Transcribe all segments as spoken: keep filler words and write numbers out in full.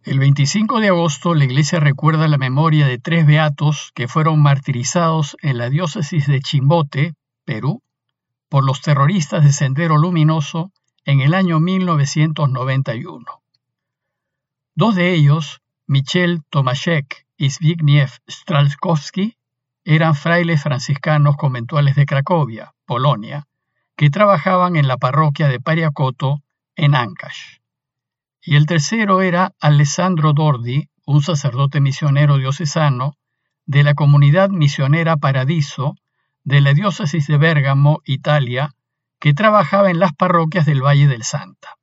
El veinticinco de agosto la Iglesia recuerda la memoria de tres beatos que fueron martirizados en la diócesis de Chimbote, Perú, por los terroristas de Sendero Luminoso en el año mil novecientos noventa y uno. Dos de ellos, Michel Tomaszek y Zbigniew Stralkowski, eran frailes franciscanos conventuales de Cracovia, Polonia, que trabajaban en la parroquia de Pariakoto, en Ancash. Y el tercero era Alessandro Dordi, un sacerdote misionero diocesano de la comunidad misionera Paradiso de la diócesis de Bérgamo, Italia, que trabajaba en las parroquias del Valle del Santa.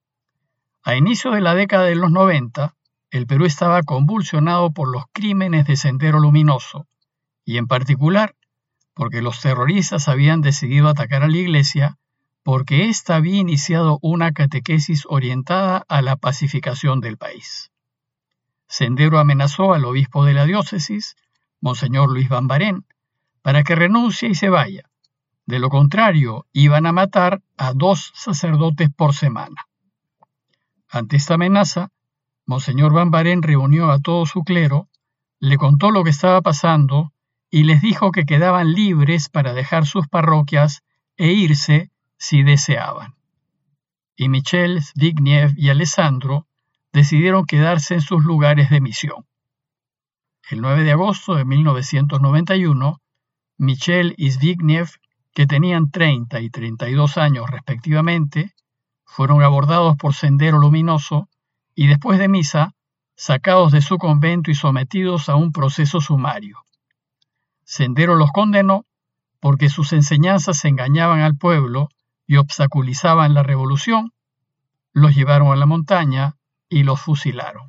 A inicio de la década de los noventa, el Perú estaba convulsionado por los crímenes de Sendero Luminoso, y en particular porque los terroristas habían decidido atacar a la Iglesia porque ésta había iniciado una catequesis orientada a la pacificación del país. Sendero amenazó al obispo de la diócesis, Monseñor Luis Bambarén, para que renuncie y se vaya. De lo contrario, iban a matar a dos sacerdotes por semana. Ante esta amenaza, Monseñor Bambarén reunió a todo su clero, le contó lo que estaba pasando y les dijo que quedaban libres para dejar sus parroquias e irse si deseaban. Y Michel, Zbigniew y Alessandro decidieron quedarse en sus lugares de misión. El nueve de agosto de mil novecientos noventa y uno, Michel y Zbigniew, que tenían treinta y treinta y dos años respectivamente, fueron abordados por Sendero Luminoso y después de misa, sacados de su convento y sometidos a un proceso sumario. Sendero los condenó porque sus enseñanzas engañaban al pueblo y obstaculizaban la revolución, los llevaron a la montaña y los fusilaron.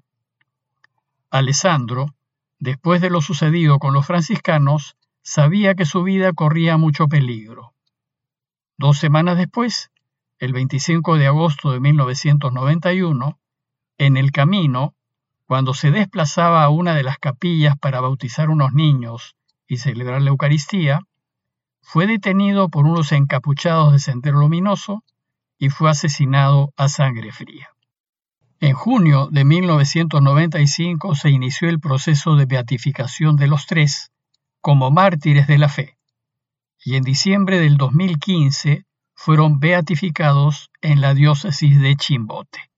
Alessandro, después de lo sucedido con los franciscanos, sabía que su vida corría mucho peligro. Dos semanas después, el veinticinco de agosto de mil novecientos noventa y uno, en el camino, cuando se desplazaba a una de las capillas para bautizar unos niños y celebrar la Eucaristía, fue detenido por unos encapuchados de Sendero Luminoso y fue asesinado a sangre fría. En junio de mil novecientos noventa y cinco se inició el proceso de beatificación de los tres como mártires de la fe, y en diciembre del dos mil quince fueron beatificados en la diócesis de Chimbote.